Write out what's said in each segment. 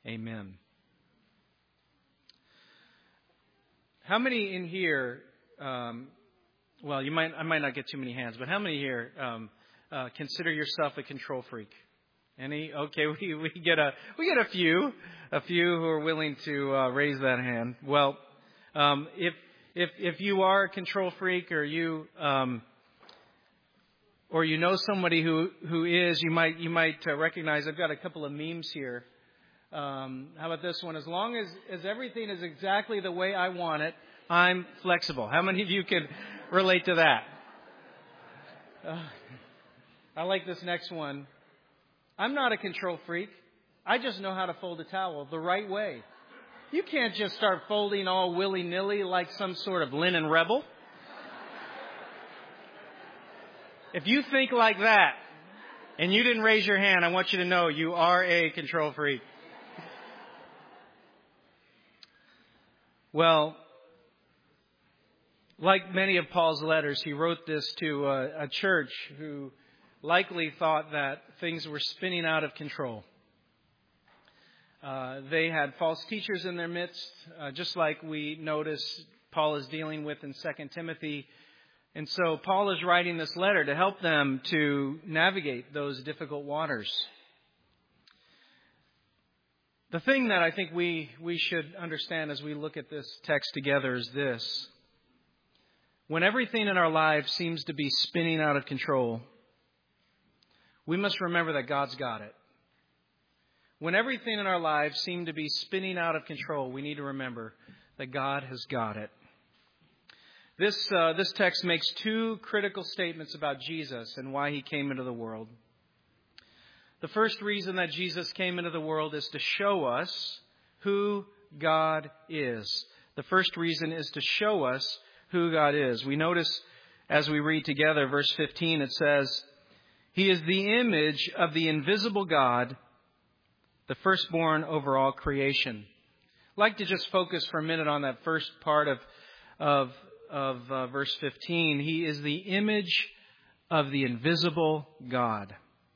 Amen. How many in here, I might not get too many hands, but how many here consider yourself a control freak? Any? Okay, we get a few who are willing to raise that hand. Well, if you are a control freak, or you know somebody who is, you might recognize. I've got a couple of memes here. How about this one? As long as everything is exactly the way I want it, I'm flexible. How many of you can relate to that? I like this next one. I'm not a control freak. I just know how to fold a towel the right way. You can't just start folding all willy-nilly like some sort of linen rebel. If you think like that and you didn't raise your hand, I want you to know you are a control freak. Well, like many of Paul's letters, he wrote this to a church who likely thought that things were spinning out of control. They had false teachers in their midst, just like we notice Paul is dealing with in 2 Timothy. And so Paul is writing this letter to help them to navigate those difficult waters. The thing that I think we should understand as we look at this text together is this. When everything in our lives seems to be spinning out of control, we must remember that God's got it. When everything in our lives seems to be spinning out of control, we need to remember that God has got it. This text makes two critical statements about Jesus and why he came into the world. The first reason that Jesus came into the world is to show us who God is. The first reason is to show us who God is. We notice as we read together, verse 15, it says, He is the image of the invisible God, the firstborn over all creation. I'd like to just focus for a minute on that first part of verse 15. He is the image of the invisible God.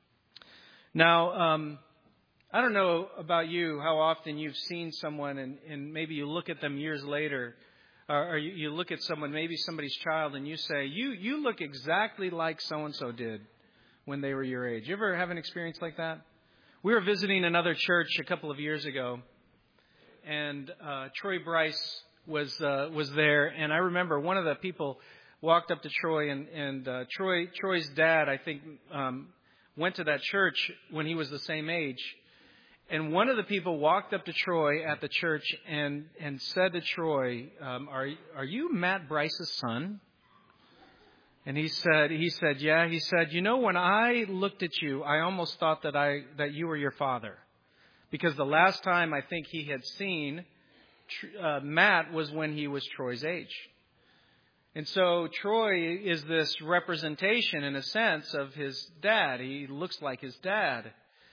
Now, I don't know about you, how often you've seen someone and maybe you look at them years later, or you look at someone, maybe somebody's child, and you say, you look exactly like so-and-so did when they were your age. You ever have an experience like that? We were visiting another church a couple of years ago, and Troy Bryce was there, and I remember one of the people walked up to Troy, and Troy's dad, I think, went to that church when he was the same age. And one of the people walked up to Troy at the church and said to Troy, are you Matt Bryce's son? And he said, yeah. He said, when I looked at you, I almost thought that you were your father. Because the last time I think he had seen Matt was when he was Troy's age. And so Troy is this representation, in a sense, of his dad. He looks like his dad.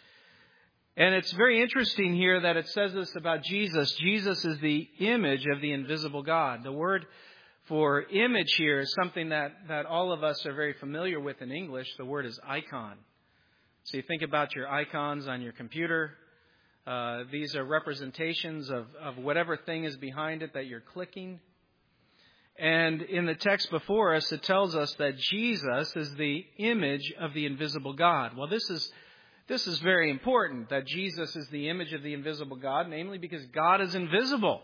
And it's very interesting here that it says this about Jesus. Jesus is the image of the invisible God. The word for image here is something that all of us are very familiar with in English. The word is icon. So you think about your icons on your computer. These are representations of whatever thing is behind it that you're clicking. And in the text before us, it tells us that Jesus is the image of the invisible God. Well, this is very important, that Jesus is the image of the invisible God, namely because God is invisible.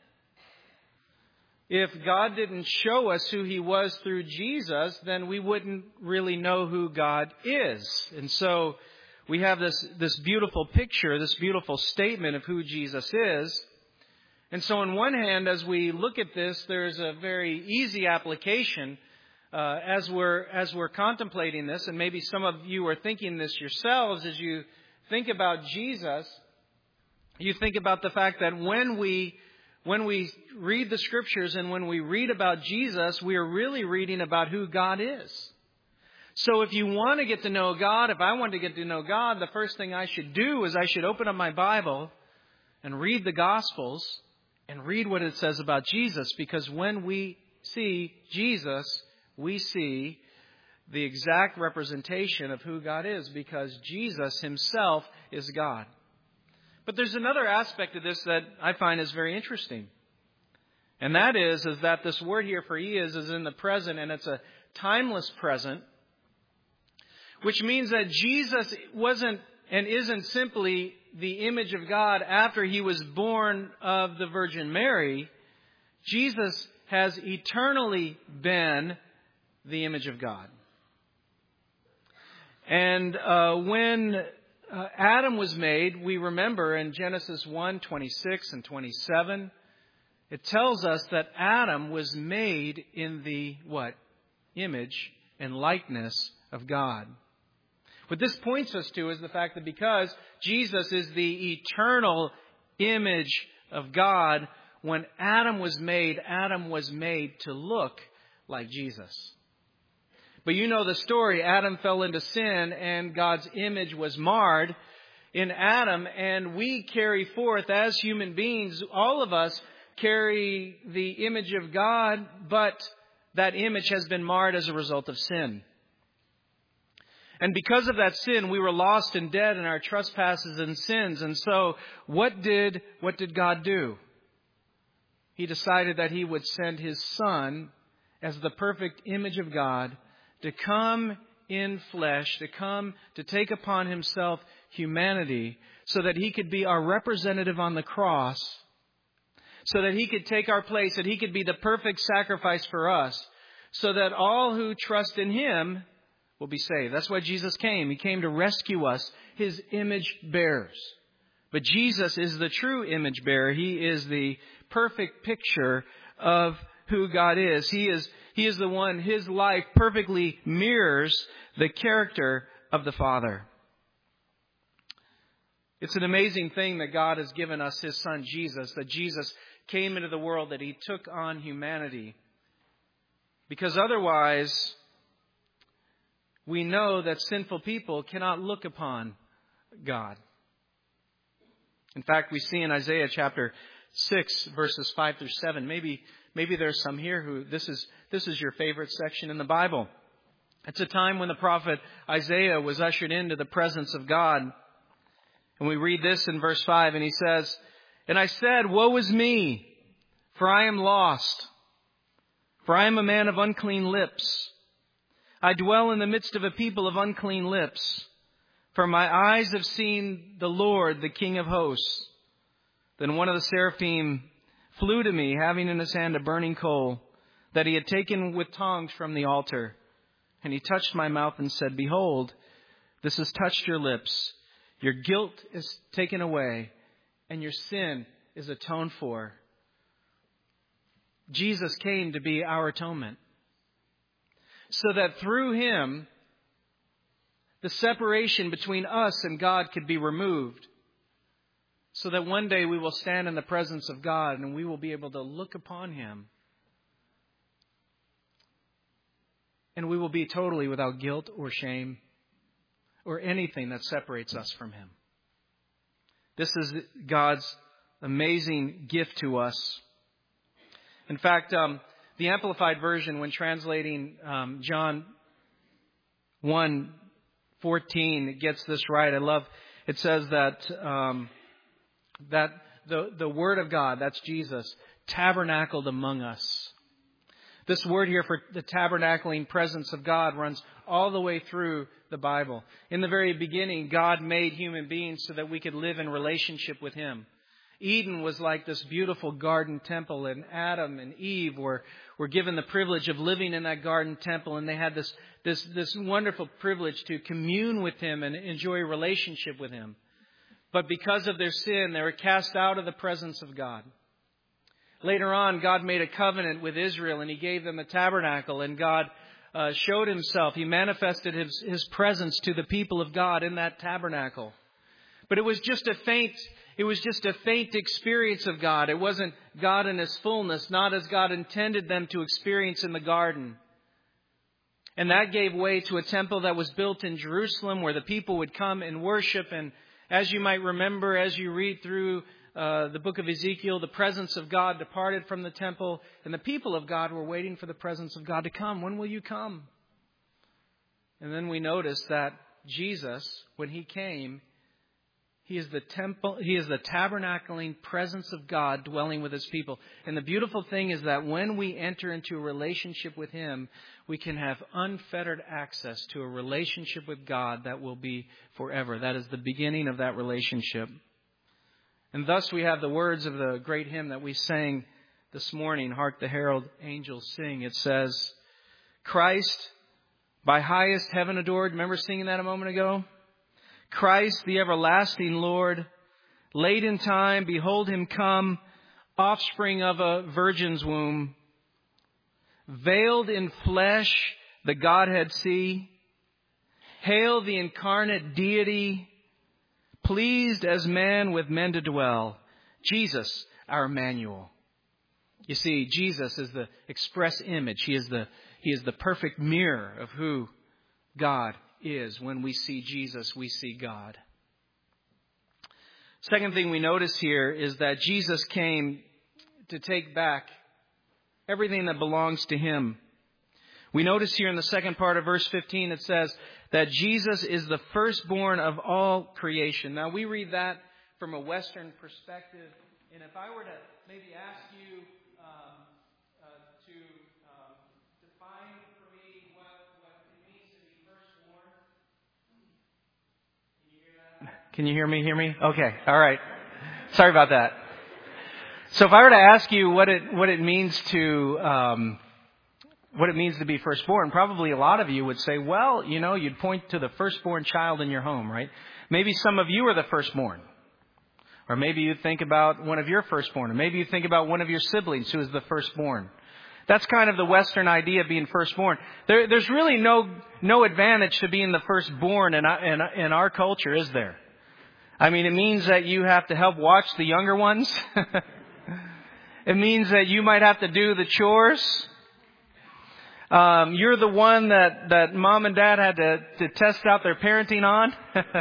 If God didn't show us who he was through Jesus, then we wouldn't really know who God is. And so we have this beautiful picture, this beautiful statement of who Jesus is. And so on one hand, as we look at this, there's a very easy application as we're contemplating this, and maybe some of you are thinking this yourselves as you think about Jesus. You think about the fact that when we read the Scriptures and when we read about Jesus, we are really reading about who God is. So if you want to get to know God, if I want to get to know God, the first thing I should do is I should open up my Bible and read the Gospels and read what it says about Jesus, because when we see Jesus, we see the exact representation of who God is, because Jesus himself is God. But there's another aspect of this that I find is very interesting. And that is that this word here for he is in the present, and it's a timeless present, which means that Jesus wasn't and isn't simply the image of God after he was born of the Virgin Mary. Jesus has eternally been the image of God. And when Adam was made, we remember in Genesis 1:26 and 27, it tells us that Adam was made in the what? Image and likeness of God. What this points us to is the fact that because Jesus is the eternal image of God, when Adam was made to look like Jesus. But you know the story. Adam fell into sin and God's image was marred in Adam. And we carry forth as human beings, all of us carry the image of God, but that image has been marred as a result of sin. And because of that sin, we were lost and dead in our trespasses and sins. And so what did God do? He decided that he would send his Son as the perfect image of God to come in flesh, to come to take upon himself humanity so that he could be our representative on the cross, so that he could take our place, that he could be the perfect sacrifice for us, so that all who trust in him will be saved. That's why Jesus came. He came to rescue us, his image bearers. But Jesus is the true image bearer. He is the perfect picture of who God is. He is the one, his life perfectly mirrors the character of the Father. It's an amazing thing that God has given us his Son Jesus, that Jesus came into the world, that he took on humanity. Because otherwise, we know that sinful people cannot look upon God. In fact, we see in Isaiah chapter 6, verses 5 through 7. Maybe there's some here who this is your favorite section in the Bible. It's a time when the prophet Isaiah was ushered into the presence of God. And we read this in verse 5, and he says, "And I said, Woe is me, for I am lost, for I am a man of unclean lips. I dwell in the midst of a people of unclean lips. For my eyes have seen the Lord, the King of hosts." Then one of the seraphim flew to me, having in his hand a burning coal that he had taken with tongs from the altar. And he touched my mouth and said, "Behold, this has touched your lips. Your guilt is taken away, and your sin is atoned for." Jesus came to be our atonement, so that through him, the separation between us and God could be removed, so that one day we will stand in the presence of God and we will be able to look upon him, and we will be totally without guilt or shame or anything that separates us from him. This is God's amazing gift to us. In fact, the Amplified Version, when translating John 1:14, gets this right. I love it. Says that the Word of God, that's Jesus, tabernacled among us. This word here for the tabernacling presence of God runs all the way through the Bible. In the very beginning, God made human beings so that we could live in relationship with him. Eden was like this beautiful garden temple, and Adam and Eve were given the privilege of living in that garden temple, and they had this wonderful privilege to commune with him and enjoy a relationship with him. But because of their sin, they were cast out of the presence of God. Later on, God made a covenant with Israel, and he gave them a tabernacle, and God showed himself. He manifested his presence to the people of God in that tabernacle. But it was just a faint experience of God. It wasn't God in his fullness, not as God intended them to experience in the garden. And that gave way to a temple that was built in Jerusalem, where the people would come and worship. And as you might remember, as you read through the book of Ezekiel, the presence of God departed from the temple, and the people of God were waiting for the presence of God to come. When will you come? And then we notice that Jesus, when he came, He is the temple. He is the tabernacling presence of God dwelling with His people. And the beautiful thing is that when we enter into a relationship with Him, we can have unfettered access to a relationship with God that will be forever. That is the beginning of that relationship. And thus we have the words of the great hymn that we sang this morning, Hark the Herald Angels Sing. It says, Christ, by highest heaven adored. Remember singing that a moment ago? Christ, the everlasting Lord, late in time, behold Him come, offspring of a virgin's womb. Veiled in flesh, the Godhead see. Hail the incarnate deity, pleased as man with men to dwell. Jesus, our Emmanuel. You see, Jesus is the express image. He is the perfect mirror of who God is. When we see Jesus, we see God. Second thing we notice here is that Jesus came to take back everything that belongs to Him. We notice here in the second part of verse 15, it says that Jesus is the firstborn of all creation. Now, we read that from a Western perspective. And if I were to maybe ask you to define for me what it means to be firstborn. Can you hear that? Can you hear me? Okay. All right. Sorry about that. So if I were to ask you what it means to be firstborn, probably a lot of you would say, well, you'd point to the firstborn child in your home, right? Maybe some of you are the firstborn. Or maybe you think about one of your firstborn. Or maybe you think about one of your siblings who is the firstborn. That's kind of the Western idea of being firstborn. There's really no advantage to being the firstborn in our culture, is there? I mean, it means that you have to help watch the younger ones. It means that you might have to do the chores. You're the one that mom and dad had to test out their parenting on.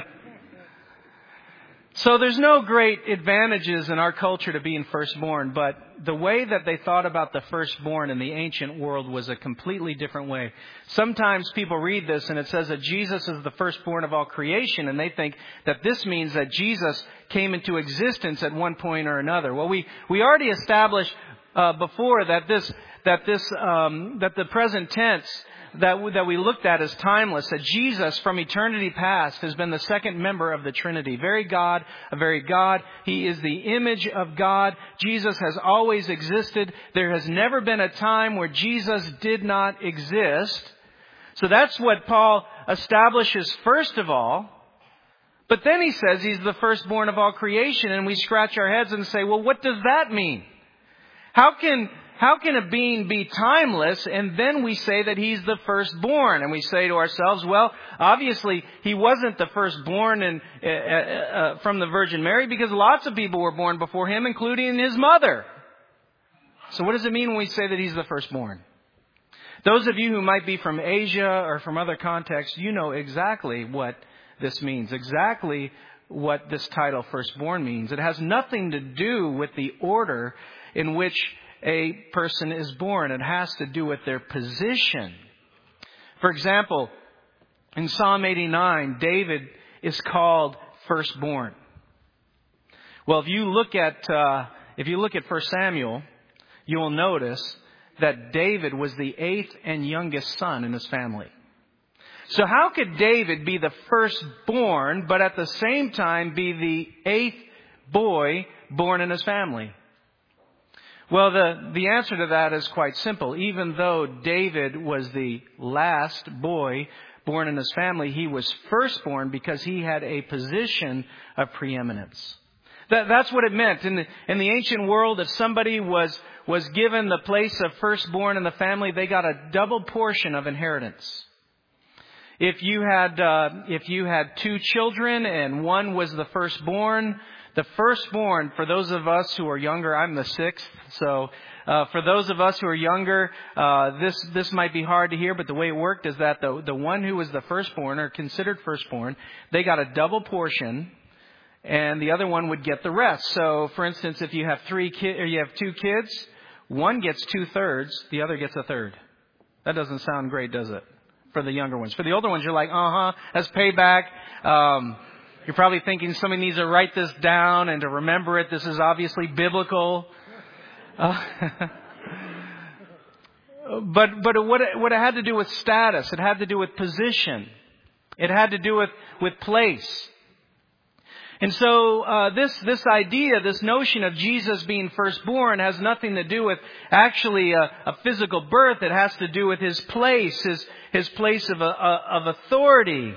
So there's no great advantages in our culture to being firstborn, but the way that they thought about the firstborn in the ancient world was a completely different way. Sometimes people read this and it says that Jesus is the firstborn of all creation, and they think that this means that Jesus came into existence at one point or another. Well, we already established before that the present tense that we looked at is timeless, that Jesus from eternity past has been the second member of the Trinity. Very God, a very God. He is the image of God. Jesus has always existed. There has never been a time where Jesus did not exist. So that's what Paul establishes first of all. But then he says He's the firstborn of all creation, and we scratch our heads and say, well, what does that mean? How can a being be timeless, and then we say that He's the firstborn? And we say to ourselves, well, obviously He wasn't the firstborn from the Virgin Mary, because lots of people were born before Him, including His mother. So what does it mean when we say that He's the firstborn? Those of you who might be from Asia or from other contexts, you know exactly what this means, exactly what this title firstborn means. It has nothing to do with the order in which a person is born. It has to do with their position. For example, in Psalm 89, David is called firstborn. Well, if you look at 1 Samuel, you will notice that David was the 8th and youngest son in his family. So how could David be the firstborn, but at the same time be the 8th boy born in his family? Well, the answer to that is quite simple. Even though David was the last boy born in his family, he was firstborn because he had a position of preeminence. That's what it meant. In the ancient world, if somebody was given the place of firstborn in the family, they got a double portion of inheritance. If you had 2 children and one was the firstborn, for those of us who are younger, I'm the 6th. So for those of us who are younger, this might be hard to hear, but the way it worked is that the one who was the firstborn or considered firstborn, they got a double portion, and the other one would get the rest. So, for instance, if you have 2 kids, one gets 2/3, the other gets 1/3. That doesn't sound great, does it? For the younger ones. For the older ones, you're like, that's payback. You're probably thinking somebody needs to write this down and to remember it. This is obviously biblical. But what it had to do with status, it had to do with position. It had to do with place. And so this idea, this notion of Jesus being firstborn has nothing to do with actually a physical birth. It has to do with His place, His place of authority.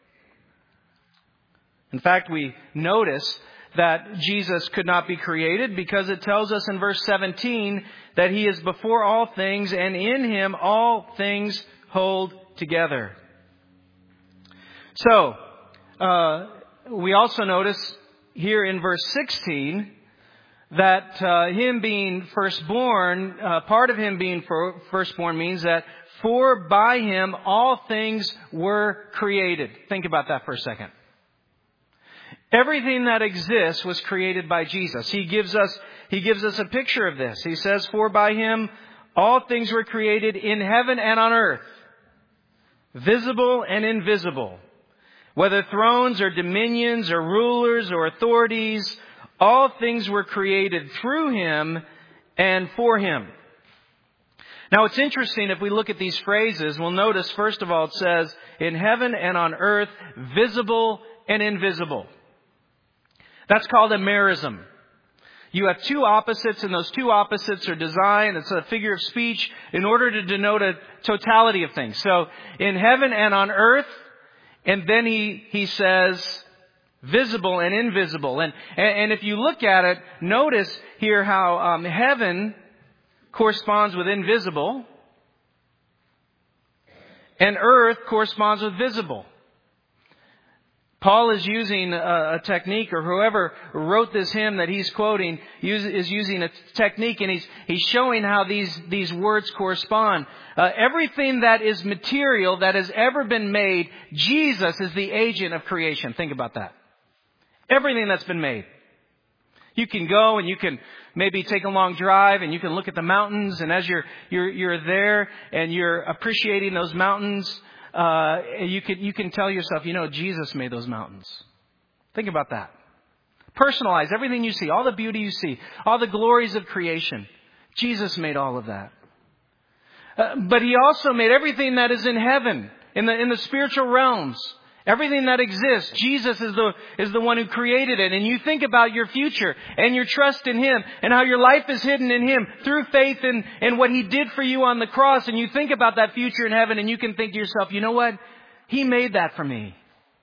In fact, we notice that Jesus could not be created because it tells us in verse 17 that He is before all things, and in Him all things hold together. So, we also notice here in verse 16 that Him being firstborn, part of Him being firstborn means that for by Him all things were created. Think about that for a second. Everything that exists was created by Jesus. He gives us a picture of this. He says, for by Him all things were created in heaven and on earth, visible and invisible. Whether thrones or dominions or rulers or authorities, all things were created through Him and for Him. Now it's interesting, if we look at these phrases, we'll notice first of all it says, in heaven and on earth, visible and invisible. That's called a merism. You have two opposites, and those two opposites are designed, it's a figure of speech, in order to denote a totality of things. So, in heaven and on earth, and then he says, visible and invisible. And if you look at it, notice here how heaven corresponds with invisible, and earth corresponds with visible. Paul is using a technique, or whoever wrote this hymn that he's quoting is using a technique, and he's showing how these words correspond. Everything that is material that has ever been made, Jesus is the agent of creation. Think about that. Everything that's been made. You can go and you can maybe take a long drive and you can look at the mountains, and as you're there and you're appreciating those mountains, you can tell yourself, Jesus made those mountains. Think about that. Personalize everything you see, all the beauty you see, all the glories of creation. Jesus made all of that. But He also made everything that is in heaven, in the spiritual realms. Everything that exists, Jesus is the one who created it. And you think about your future and your trust in Him and how your life is hidden in Him through faith in what He did for you on the cross. And you think about that future in heaven, and you can think to yourself, you know what? He made that for me.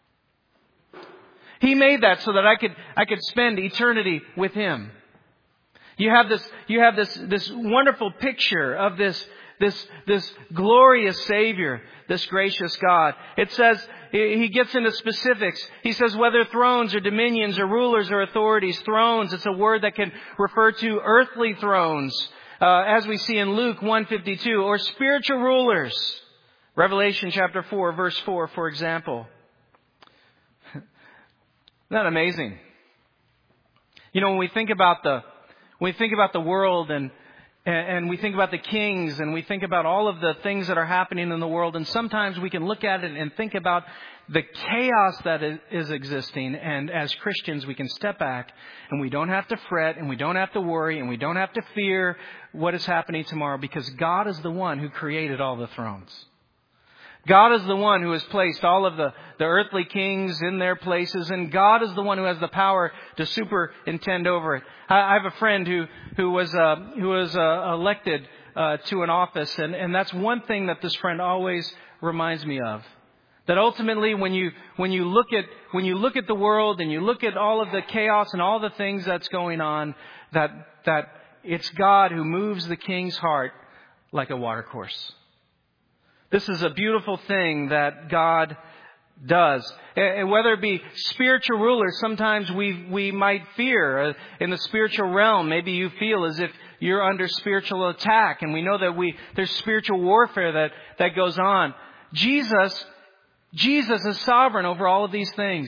He made that so that I could spend eternity with Him. You have this wonderful picture of this glorious Savior, this gracious God. It says, He gets into specifics. He says whether thrones or dominions or rulers or authorities. Thrones, it's a word that can refer to earthly thrones, as we see in Luke 1:52, or spiritual rulers. Revelation chapter 4, verse 4, for example. Isn't that amazing? When we think about the world and we think about the kings, and we think about all of the things that are happening in the world, and sometimes we can look at it and think about the chaos that is existing, and as Christians we can step back and we don't have to fret, and we don't have to worry, and we don't have to fear what is happening tomorrow, because God is the one who created all the thrones. God is the one who has placed all of the earthly kings in their places, and God is the one who has the power to superintend over it. I have a friend who was elected to an office, and that's one thing that this friend always reminds me of. That ultimately, when you look at the world and you look at all of the chaos and all the things that's going on, that it's God who moves the king's heart like a watercourse. This is a beautiful thing that God does. And whether it be spiritual rulers, sometimes we might fear in the spiritual realm. Maybe you feel as if you're under spiritual attack. And we know that there's spiritual warfare that goes on. Jesus is sovereign over all of these things.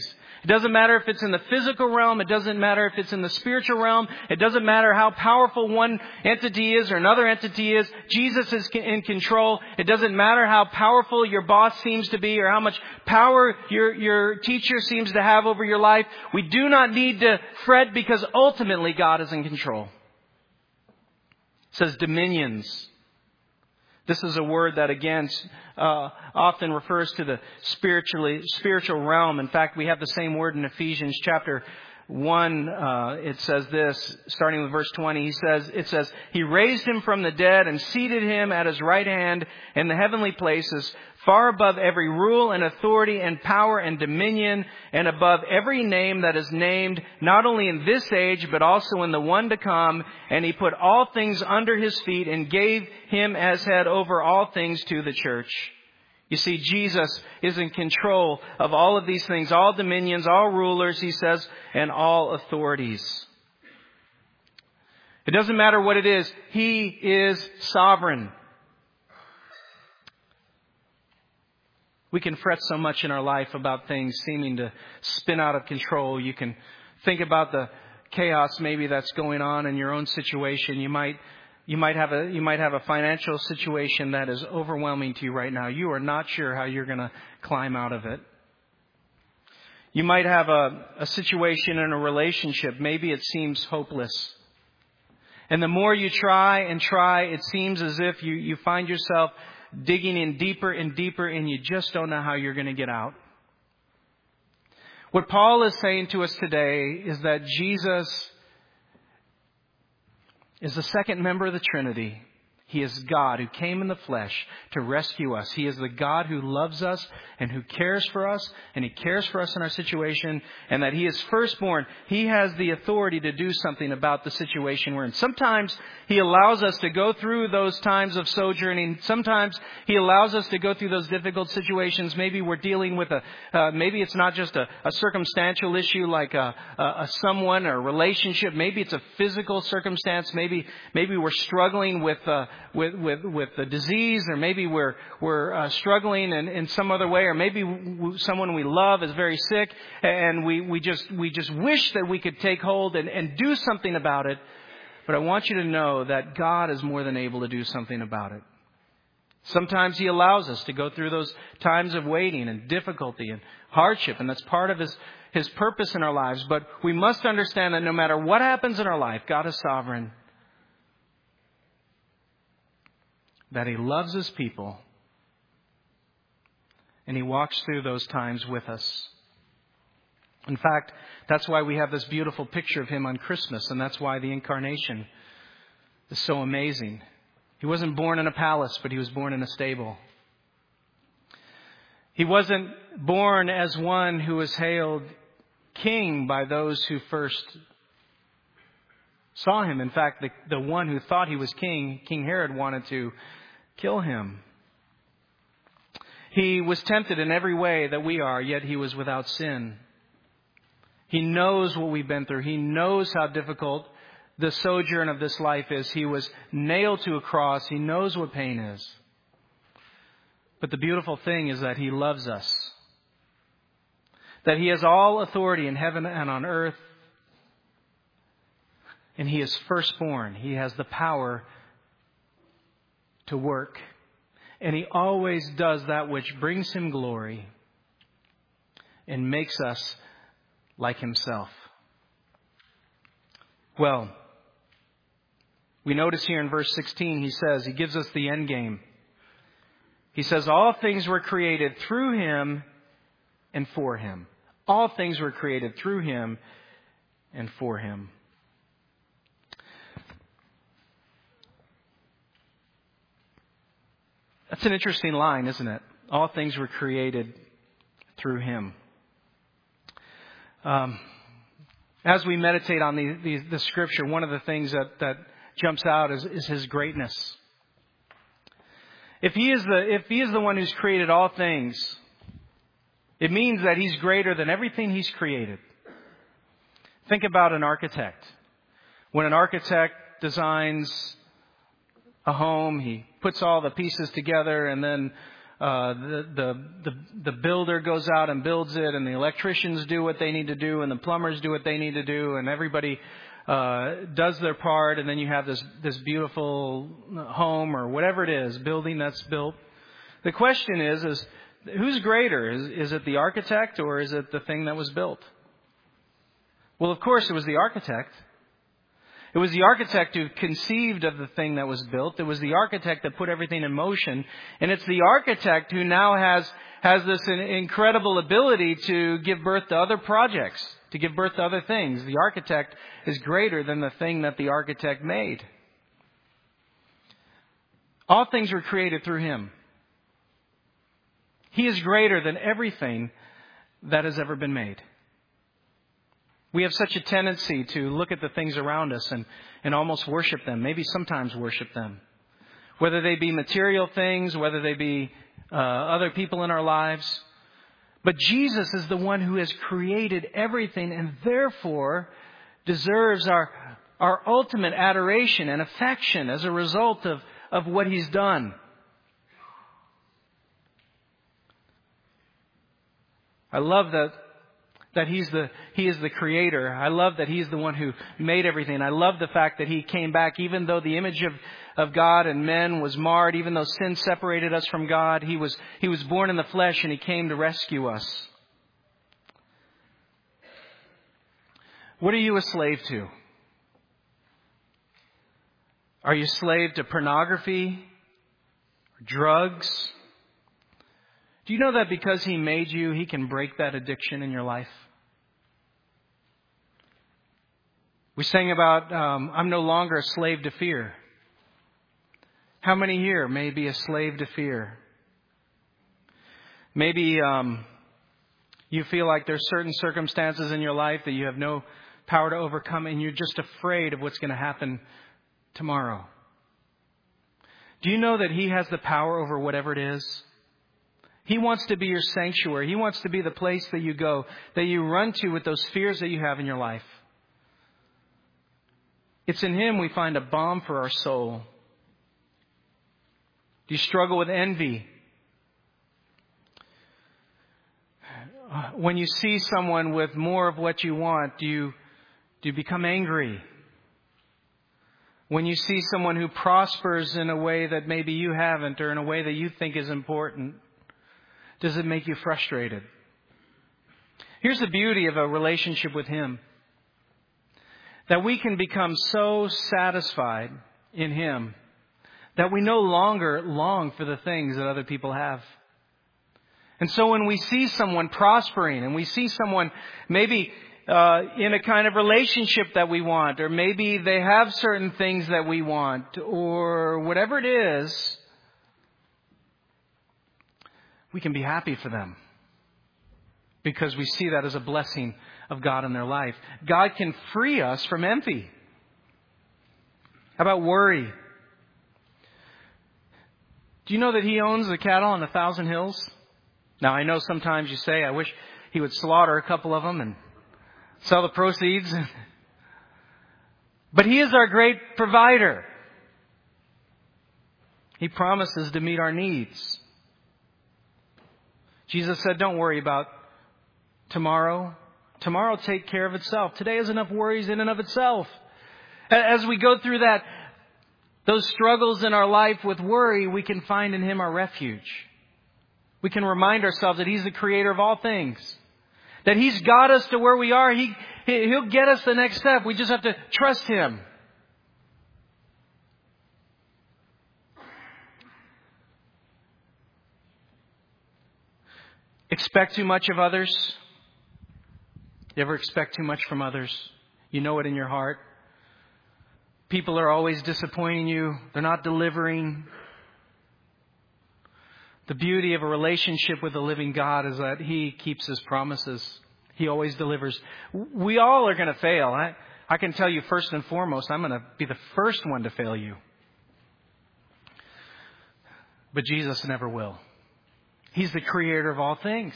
It doesn't matter if it's in the physical realm. It doesn't matter if it's in the spiritual realm. It doesn't matter how powerful one entity is or another entity is. Jesus is in control. It doesn't matter how powerful your boss seems to be or how much power your teacher seems to have over your life. We do not need to fret because ultimately God is in control. It says dominions. This is a word that, again, often refers to the spiritual realm. In fact, we have the same word in Ephesians chapter 1. It says this, starting with verse 20. It says, He raised Him from the dead and seated Him at His right hand in the heavenly places, far above every rule and authority and power and dominion, and above every name that is named, not only in this age, but also in the one to come. And He put all things under His feet and gave Him as head over all things to the church. You see, Jesus is in control of all of these things, all dominions, all rulers, He says, and all authorities. It doesn't matter what it is. He is sovereign. We can fret so much in our life about things seeming to spin out of control. You can think about the chaos maybe that's going on in your own situation. You might have a financial situation that is overwhelming to you right now. You are not sure how you're going to climb out of it. You might have a situation in a relationship. Maybe it seems hopeless. And the more you try and try, it seems as if you find yourself digging in deeper and deeper, and you just don't know how you're going to get out. What Paul is saying to us today is that Jesus is the second member of the Trinity. He is God who came in the flesh to rescue us. He is the God who loves us and who cares for us, and He cares for us in our situation, and that He is firstborn. He has the authority to do something about the situation we're in. Sometimes He allows us to go through those times of sojourning. Sometimes He allows us to go through those difficult situations. Maybe we're dealing with maybe it's not just a circumstantial issue like a someone or a relationship. Maybe it's a physical circumstance. Maybe we're struggling with the disease, or maybe we're struggling in some other way, or maybe someone we love is very sick, and we just wish that we could take hold and do something about it. But I want you to know that God is more than able to do something about it. Sometimes He allows us to go through those times of waiting and difficulty and hardship, and that's part of His purpose in our lives. But we must understand that no matter what happens in our life, God is sovereign. That He loves His people, and He walks through those times with us. In fact, that's why we have this beautiful picture of Him on Christmas, and that's why the incarnation is so amazing. He wasn't born in a palace, but He was born in a stable. He wasn't born as one who was hailed king by those who first saw Him. In fact, the one who thought He was king, King Herod, wanted to kill Him. He was tempted in every way that we are, yet He was without sin. He knows what we've been through. He knows how difficult the sojourn of this life is. He was nailed to a cross. He knows what pain is. But the beautiful thing is that He loves us. That He has all authority in heaven and on earth. And He is firstborn. He has the power to work. And He always does that which brings Him glory and makes us like Himself. Well, we notice here in verse 16, He gives us the end game. He says, all things were created through Him and for Him. All things were created through Him and for Him. That's an interesting line, isn't it? All things were created through Him. As we meditate on the Scripture, one of the things that jumps out is His greatness. If He is the one who's created all things, it means that He's greater than everything He's created. Think about an architect. When an architect designs a home, he puts all the pieces together, and then the builder goes out and builds it, and the electricians do what they need to do, and the plumbers do what they need to do, and everybody does their part, and then you have this beautiful home or whatever it is, building that's built. The question is who's greater? Is it the architect or is it the thing that was built? Well, of course, it was the architect. It was the architect who conceived of the thing that was built. It was the architect that put everything in motion. And it's the architect who now has this incredible ability to give birth to other projects, to give birth to other things. The architect is greater than the thing that the architect made. All things were created through Him. He is greater than everything that has ever been made. We have such a tendency to look at the things around us and almost worship them, maybe sometimes worship them. Whether they be material things, whether they be other people in our lives. But Jesus is the one who has created everything and therefore deserves our ultimate adoration and affection as a result of what He's done. I love that He is the Creator. I love that He's the one who made everything. I love the fact that He came back, even though the image of God and men was marred, even though sin separated us from God. He was born in the flesh and He came to rescue us. What are you a slave to? Are you a slave to pornography? Or drugs? Do you know that because He made you, He can break that addiction in your life? We sang about, I'm no longer a slave to fear. How many here may be a slave to fear? Maybe you feel like there's certain circumstances in your life that you have no power to overcome and you're just afraid of what's going to happen tomorrow. Do you know that He has the power over whatever it is? He wants to be your sanctuary. He wants to be the place that you go, that you run to with those fears that you have in your life. It's in Him we find a balm for our soul. Do you struggle with envy? When you see someone with more of what you want, do you become angry? When you see someone who prospers in a way that maybe you haven't, or in a way that you think is important, does it make you frustrated? Here's the beauty of a relationship with Him. That we can become so satisfied in Him that we no longer long for the things that other people have. And so when we see someone prospering and we see someone maybe in a kind of relationship that we want, or maybe they have certain things that we want, or whatever it is, we can be happy for them because we see that as a blessing of God in their life. God can free us from envy. How about worry? Do you know that He owns the cattle on 1,000 hills? Now, I know sometimes you say, I wish He would slaughter a couple of them and sell the proceeds. But He is our great provider. He promises to meet our needs. Jesus said, don't worry about tomorrow. Tomorrow will take care of itself. Today has enough worries in and of itself. As we go through those struggles in our life with worry, we can find in Him our refuge. We can remind ourselves that He's the Creator of all things. That He's got us to where we are. He'll get us the next step. We just have to trust Him. Expect too much of others. You ever expect too much from others? You know it in your heart. People are always disappointing you. They're not delivering. The beauty of a relationship with the living God is that He keeps His promises. He always delivers. We all are going to fail. I can tell you first and foremost, I'm going to be the first one to fail you. But Jesus never will. He's the Creator of all things.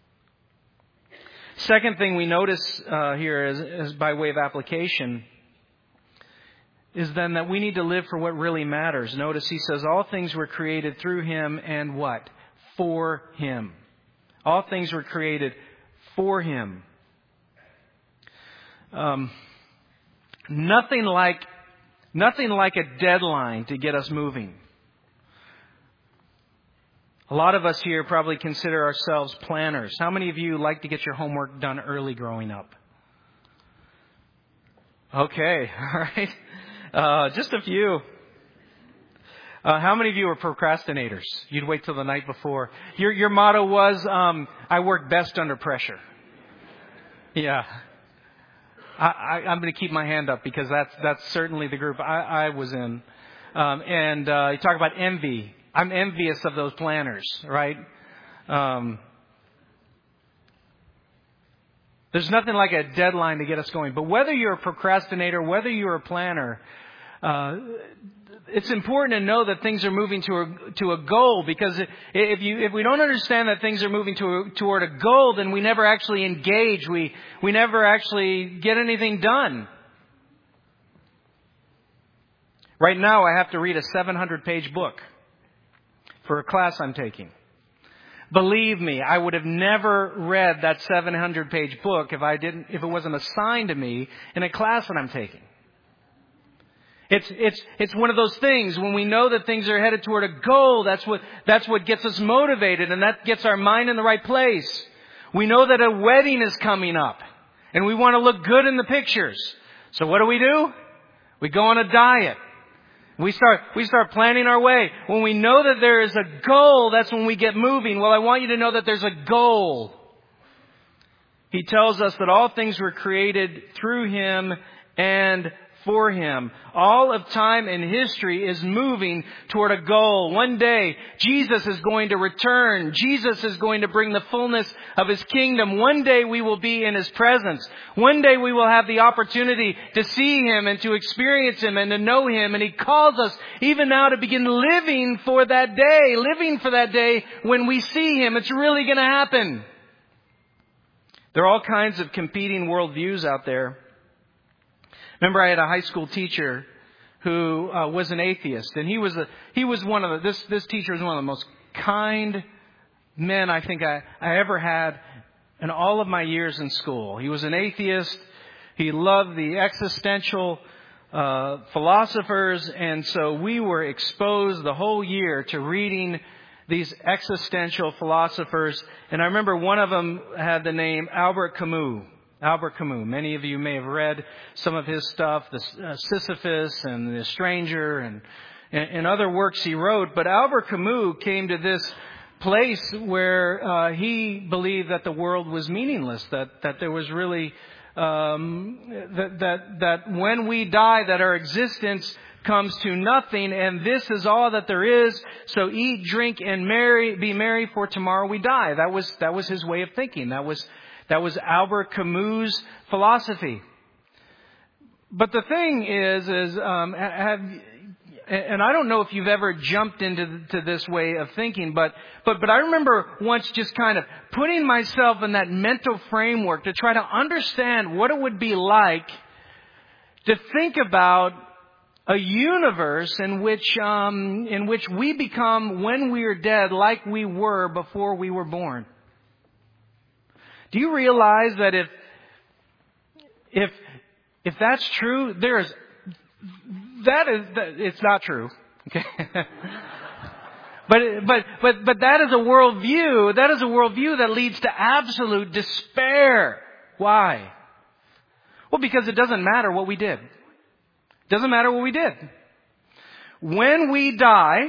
Second thing we notice here is by way of application is then that we need to live for what really matters. Notice He says all things were created through Him and what? for Him. All things were created for Him. Nothing like a deadline to get us moving. A lot of us here probably consider ourselves planners. How many of you like to get your homework done early growing up? Okay, all right. Just a few. How many of you are procrastinators? You'd wait till the night before. Your motto was, I work best under pressure. Yeah. I'm going to keep my hand up because that's certainly the group I was in. And you talk about envy. I'm envious of those planners, right? There's nothing like a deadline to get us going. But whether you're a procrastinator, whether you're a planner, it's important to know that things are moving to a goal, because if we don't understand that things are moving toward a goal, then we never actually engage. We never actually get anything done. Right now, I have to read a 700-page book for a class I'm taking. Believe me, I would have never read that 700-page book if it wasn't assigned to me in a class that I'm taking. It's one of those things when we know that things are headed toward a goal. That's what gets us motivated, and that gets our mind in the right place. We know that a wedding is coming up, and we want to look good in the pictures. So what do? We go on a diet. We start planning our way. When we know that there is a goal, that's when we get moving. Well, I want you to know that there's a goal. He tells us that all things were created through Him and for Him. All of time and history is moving toward a goal. One day, Jesus is going to return. Jesus is going to bring the fullness of His kingdom. One day we will be in His presence. One day we will have the opportunity to see Him and to experience Him and to know Him. And He calls us even now to begin living for that day when we see Him. It's really going to happen. There are all kinds of competing worldviews out there. Remember, I had a high school teacher who was an atheist, and he was one of this teacher was one of the most kind men I think I ever had in all of my years in school. He was an atheist. He loved the existential philosophers, and so we were exposed the whole year to reading these existential philosophers. And I remember one of them had the name Albert Camus. Albert Camus. Many of you may have read some of his stuff, the Sisyphus and The Stranger and other works he wrote. But Albert Camus came to this place where he believed that the world was meaningless, that there was really that when we die, that our existence comes to nothing, and this is all that there is. So eat, drink, and be merry, for tomorrow we die. That was his way of thinking. That was Albert Camus' philosophy. But the thing is, and I don't know if you've ever jumped into this way of thinking, but I remember once just kind of putting myself in that mental framework to try to understand what it would be like to think about a universe in which we become, when we are dead, like we were before we were born. Do you realize that if that's true, it's not true. Okay. But that is a worldview. That is a worldview that leads to absolute despair. Why? Well, because it doesn't matter what we did. It doesn't matter what we did. When we die,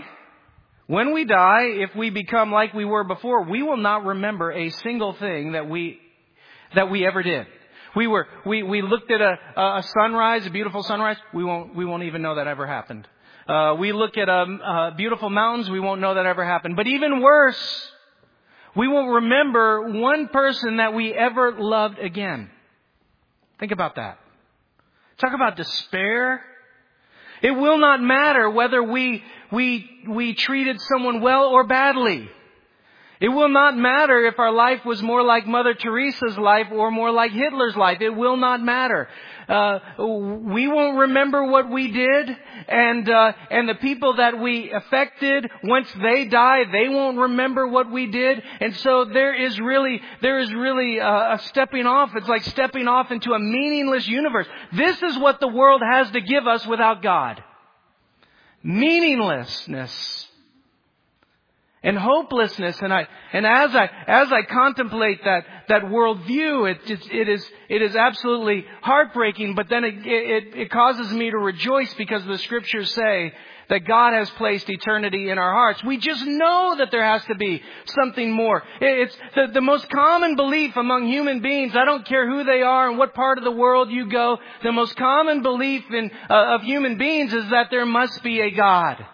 if we become like we were before, we will not remember a single thing that we ever did. We looked at a sunrise, a beautiful sunrise. We won't even know that ever happened. We look at beautiful mountains. We won't know that ever happened. But even worse, we won't remember one person that we ever loved again. Think about that. Talk about despair. It will not matter whether we treated someone well or badly. It will not matter if our life was more like Mother Teresa's life or more like Hitler's life. It will not matter. We won't remember what we did, and the people that we affected, once they die, they won't remember what we did. And so there is really a stepping off. It's like stepping off into a meaningless universe. This is what the world has to give us without God. Meaninglessness. And hopelessness, and as I contemplate that worldview, it is absolutely heartbreaking. But then it causes me to rejoice because the Scriptures say that God has placed eternity in our hearts. We just know that there has to be something more. It's the most common belief among human beings. I don't care who they are and what part of the world you go. The most common belief of human beings is that there must be a God.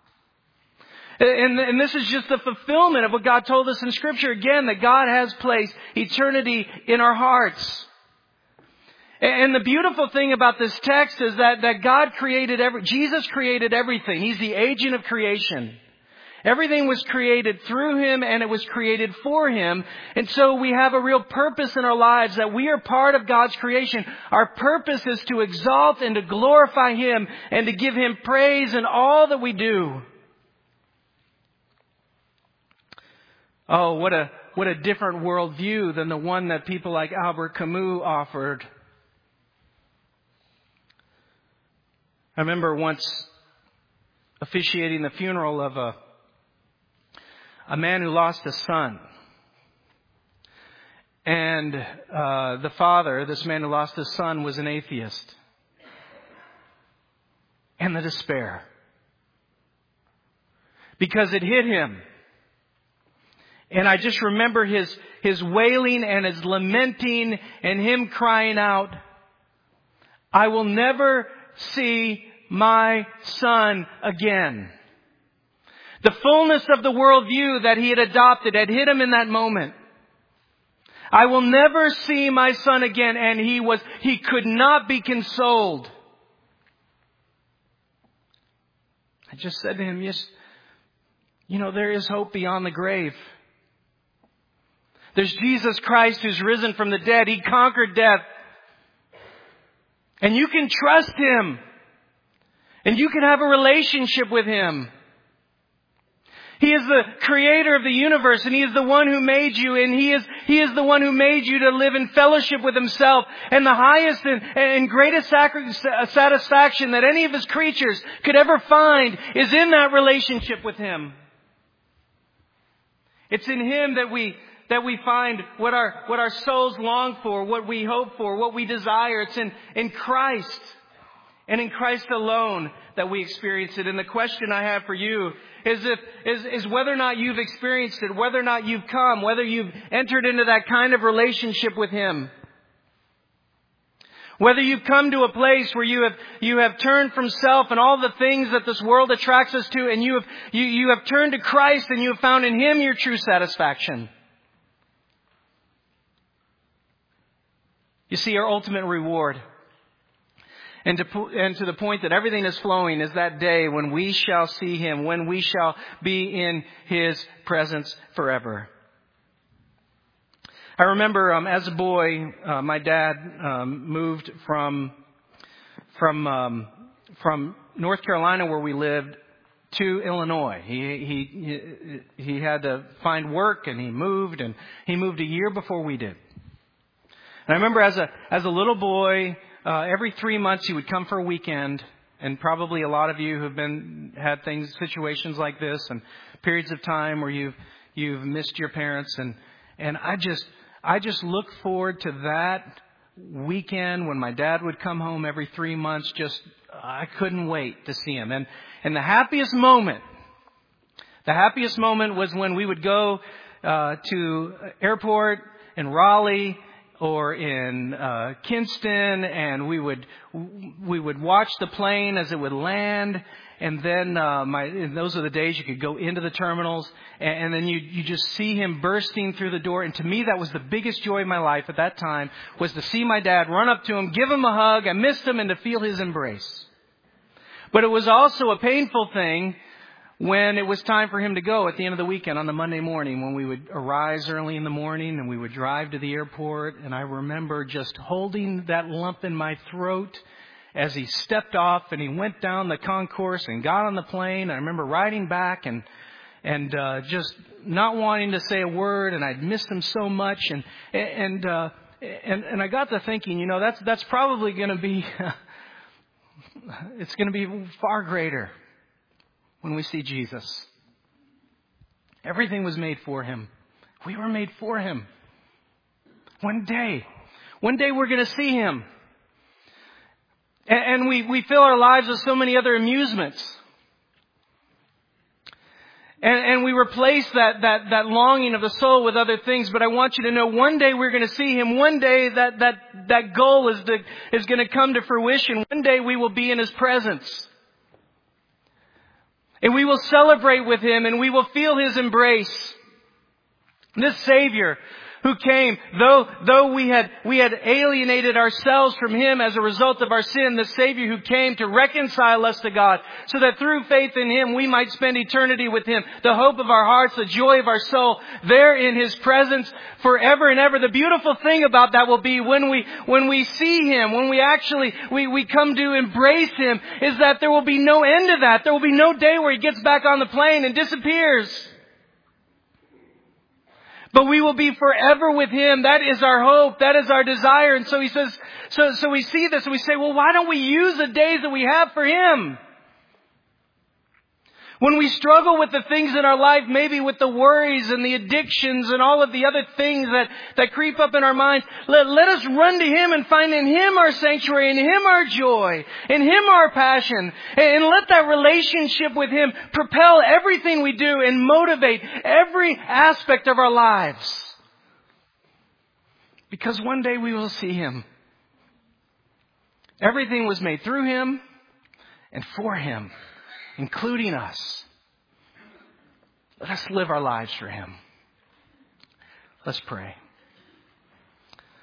And this is just the fulfillment of what God told us in Scripture. Again, that God has placed eternity in our hearts. And the beautiful thing about this text is that God created Jesus created everything. He's the agent of creation. Everything was created through Him, and it was created for Him. And so we have a real purpose in our lives, that we are part of God's creation. Our purpose is to exalt and to glorify Him and to give Him praise in all that we do. Oh, what a different worldview than the one that people like Albert Camus offered. I remember once officiating the funeral of a man who lost a son. And the father, this man who lost his son, was an atheist. And the despair. Because it hit him. And I just remember his wailing and his lamenting and him crying out, "I will never see my son again." The fullness of the worldview that he had adopted had hit him in that moment. I will never see my son again. And he could not be consoled. I just said to him, yes, there is hope beyond the grave. There's Jesus Christ who's risen from the dead. He conquered death. And you can trust Him. And you can have a relationship with Him. He is the creator of the universe, and He is the one who made you, and He is the one who made you to live in fellowship with Himself. And the highest and greatest satisfaction that any of His creatures could ever find is in that relationship with Him. It's in Him that we find what our souls long for, what we hope for, what we desire. It's in Christ and in Christ alone that we experience it. And the question I have for you is whether or not you've experienced it, whether or not you've come, whether you've entered into that kind of relationship with Him. Whether you've come to a place where you have turned from self and all the things that this world attracts us to, and you have turned to Christ and you have found in Him your true satisfaction. You see, our ultimate reward, and to the point that everything is flowing, is that day when we shall see Him, when we shall be in His presence forever. I remember as a boy, my dad moved from North Carolina, where we lived, to Illinois. He had to find work, and he moved a year before we did. And I remember as a little boy, every 3 months he would come for a weekend, and probably a lot of you have had situations like this, and periods of time where you've missed your parents, and I just look forward to that weekend when my dad would come home every 3 months. I couldn't wait to see him. And the happiest moment was when we would go to airport in Raleigh or in Kinston, and we would watch the plane as it would land. And then and those are the days you could go into the terminals, and then you just see him bursting through the door. And to me, that was the biggest joy of my life at that time, was to see my dad, run up to him, give him a hug. I missed him, and to feel his embrace. But it was also a painful thing when it was time for him to go at the end of the weekend on the Monday morning, when we would arise early in the morning and we would drive to the airport. And I remember just holding that lump in my throat as he stepped off and he went down the concourse and got on the plane. I remember riding back and just not wanting to say a word, and I'd missed him so much. And I got to thinking, that's probably going to be, it's going to be far greater when we see Jesus. Everything was made for him. We were made for him. One day we're going to see him. And we fill our lives with so many other amusements. And we replace that longing of the soul with other things. But I want you to know, one day we're going to see him. One day that goal is going to come to fruition. One day we will be in his presence. And we will celebrate with him, and we will feel his embrace. This Savior who came, though we had alienated ourselves from him as a result of our sin, the Savior who came to reconcile us to God, so that through faith in him we might spend eternity with him, the hope of our hearts, the joy of our soul, there in his presence forever and ever. The beautiful thing about that will be when we see him, when we come to embrace him, is that there will be no end to that. There will be no day where he gets back on the plane and disappears. But we will be forever with him. That is our hope. That is our desire. And so he says, so we see this and we say, well, why don't we use the days that we have for him? When we struggle with the things in our life, maybe with the worries and the addictions and all of the other things that creep up in our minds, let us run to him and find in him our sanctuary, in him our joy, in him our passion. And let that relationship with him propel everything we do and motivate every aspect of our lives. Because one day we will see him. Everything was made through him and for him, including us. Let us live our lives for him. Let's pray.